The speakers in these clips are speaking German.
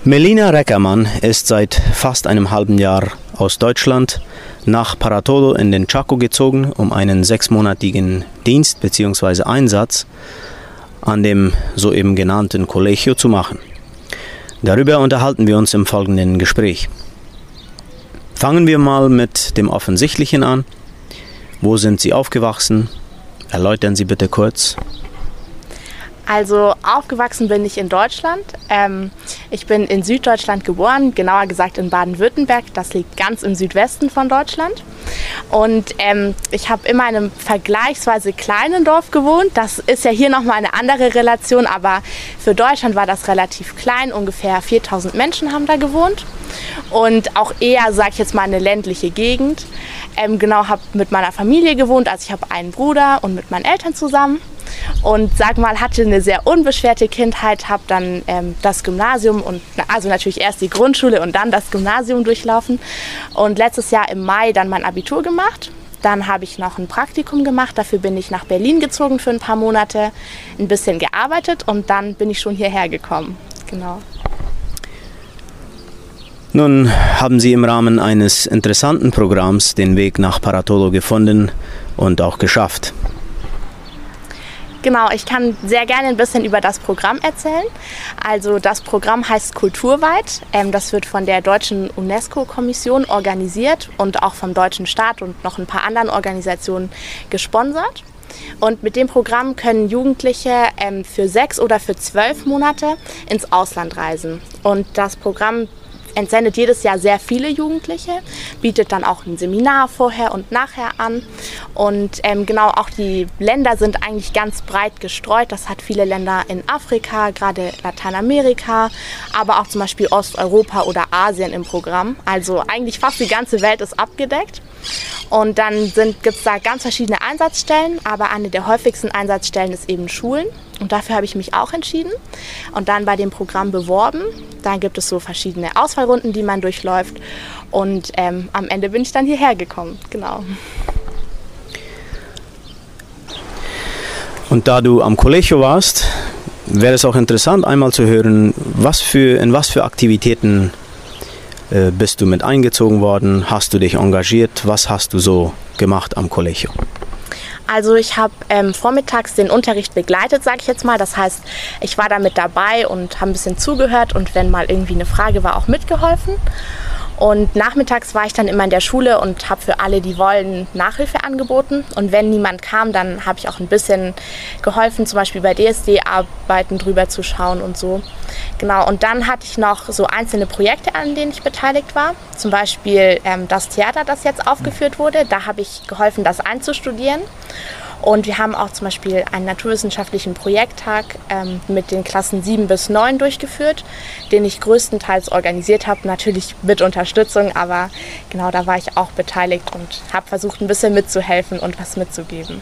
Melina Reckermann ist seit fast einem halben Jahr aus Deutschland nach Para Todo in den Chaco gezogen, um einen 6-monatigen Dienst bzw. Einsatz an dem soeben genannten Colegio zu machen. Darüber unterhalten wir uns im folgenden Gespräch. Fangen wir mal mit dem Offensichtlichen an. Wo sind Sie aufgewachsen? Erläutern Sie bitte kurz. Also aufgewachsen bin ich in Deutschland. Ich bin in Süddeutschland geboren, genauer gesagt in Baden-Württemberg. Das liegt ganz im Südwesten von Deutschland. Und ich habe immer in einem vergleichsweise kleinen Dorf gewohnt. Das ist ja hier nochmal eine andere Relation, aber für Deutschland war das relativ klein. Ungefähr 4000 Menschen haben da gewohnt. Und auch eher, sage ich jetzt mal, eine ländliche Gegend. Habe mit meiner Familie gewohnt. Also ich habe einen Bruder und mit meinen Eltern zusammen. Und hatte eine sehr unbeschwerte Kindheit, habe dann das Gymnasium also natürlich erst die Grundschule und dann das Gymnasium durchlaufen und letztes Jahr im Mai dann mein Abitur gemacht. Dann habe ich noch ein Praktikum gemacht, dafür bin ich nach Berlin gezogen für ein paar Monate, ein bisschen gearbeitet und dann bin ich schon hierher gekommen. Genau. Nun haben Sie im Rahmen eines interessanten Programms den Weg nach Para Todo gefunden und auch geschafft. Genau, ich kann sehr gerne ein bisschen über das Programm erzählen. Also das Programm heißt Kulturweit. Das wird von der deutschen UNESCO-Kommission organisiert und auch vom deutschen Staat und noch ein paar anderen Organisationen gesponsert. Und mit dem Programm können Jugendliche für 6 oder für 12 Monate ins Ausland reisen. Und das Programm entsendet jedes Jahr sehr viele Jugendliche, bietet dann auch ein Seminar vorher und nachher an. Und auch die Länder sind eigentlich ganz breit gestreut. Das hat viele Länder in Afrika, gerade Lateinamerika, aber auch zum Beispiel Osteuropa oder Asien im Programm. Also eigentlich fast die ganze Welt ist abgedeckt. Und dann gibt es da ganz verschiedene Einsatzstellen, aber eine der häufigsten Einsatzstellen ist eben Schulen. Und dafür habe ich mich auch entschieden und dann bei dem Programm beworben. Dann gibt es so verschiedene Auswahlrunden, die man durchläuft. Und am Ende bin ich dann hierher gekommen. Genau. Und da du am Colegio warst, wäre es auch interessant, einmal zu hören, in was für Aktivitäten bist du mit eingezogen worden? Hast du dich engagiert? Was hast du so gemacht am Colegio? Also ich habe vormittags den Unterricht begleitet, sage ich jetzt mal. Das heißt, ich war da mit dabei und habe ein bisschen zugehört und wenn mal irgendwie eine Frage war, auch mitgeholfen. Und nachmittags war ich dann immer in der Schule und habe für alle, die wollen, Nachhilfe angeboten. Und wenn niemand kam, dann habe ich auch ein bisschen geholfen, zum Beispiel bei DSD-Arbeiten drüber zu schauen und so. Genau, und dann hatte ich noch so einzelne Projekte, an denen ich beteiligt war. Zum Beispiel das Theater, das jetzt aufgeführt wurde. Da habe ich geholfen, das einzustudieren. Und wir haben auch zum Beispiel einen naturwissenschaftlichen Projekttag mit den Klassen 7 bis 9 durchgeführt, den ich größtenteils organisiert habe, natürlich mit Unterstützung, aber genau da war ich auch beteiligt und habe versucht, ein bisschen mitzuhelfen und was mitzugeben.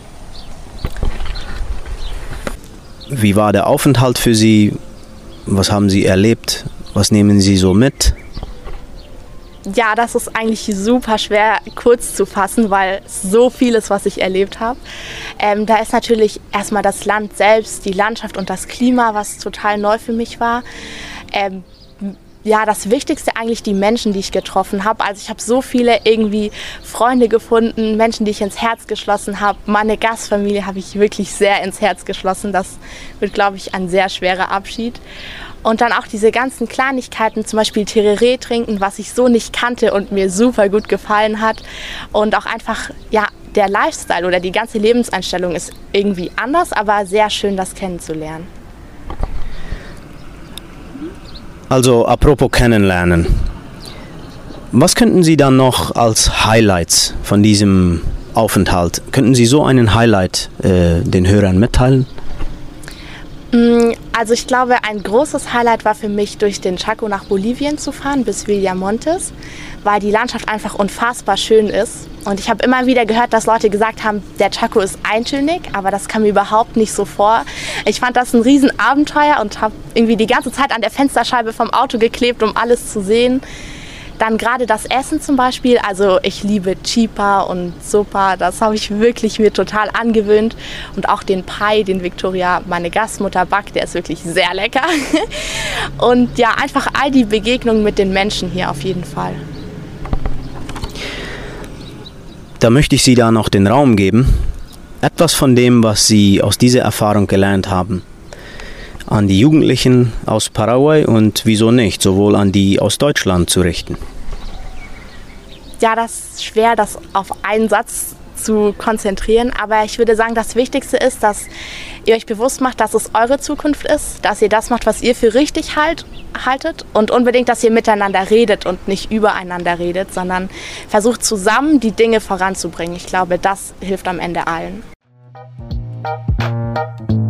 Wie war der Aufenthalt für Sie? Was haben Sie erlebt? Was nehmen Sie so mit? Ja, das ist eigentlich super schwer kurz zu fassen, weil so vieles, was ich erlebt habe. Da ist natürlich erstmal das Land selbst, die Landschaft und das Klima, was total neu für mich war. Das Wichtigste eigentlich die Menschen, die ich getroffen habe. Also ich habe so viele irgendwie Freunde gefunden, Menschen, die ich ins Herz geschlossen habe. Meine Gastfamilie habe ich wirklich sehr ins Herz geschlossen. Das wird, glaube ich, ein sehr schwerer Abschied. Und dann auch diese ganzen Kleinigkeiten, zum Beispiel Tereré trinken, was ich so nicht kannte und mir super gut gefallen hat. Und auch einfach, der Lifestyle oder die ganze Lebenseinstellung ist irgendwie anders, aber sehr schön, das kennenzulernen. Also apropos kennenlernen. Was könnten Sie dann noch als Highlights von diesem Aufenthalt, könnten Sie so einen Highlight den Hörern mitteilen? Also ich glaube, ein großes Highlight war für mich, durch den Chaco nach Bolivien zu fahren, bis Villamontes, weil die Landschaft einfach unfassbar schön ist. Und ich habe immer wieder gehört, dass Leute gesagt haben, der Chaco ist eintönig, aber das kam mir überhaupt nicht so vor. Ich fand das ein Riesenabenteuer und habe irgendwie die ganze Zeit an der Fensterscheibe vom Auto geklebt, um alles zu sehen. Dann gerade das Essen zum Beispiel, also ich liebe Chipa und Sopa, das habe ich wirklich mir total angewöhnt. Und auch den Pie, den Victoria, meine Gastmutter backt, der ist wirklich sehr lecker. Und ja, einfach all die Begegnungen mit den Menschen hier auf jeden Fall. Da möchte ich Sie da noch den Raum geben, etwas von dem, was Sie aus dieser Erfahrung gelernt haben, an die Jugendlichen aus Paraguay und wieso nicht, sowohl an die aus Deutschland zu richten. Ja, das ist schwer, das auf einen Satz zu konzentrieren, aber ich würde sagen, das Wichtigste ist, dass ihr euch bewusst macht, dass es eure Zukunft ist, dass ihr das macht, was ihr für richtig haltet und unbedingt, dass ihr miteinander redet und nicht übereinander redet, sondern versucht zusammen die Dinge voranzubringen. Ich glaube, das hilft am Ende allen.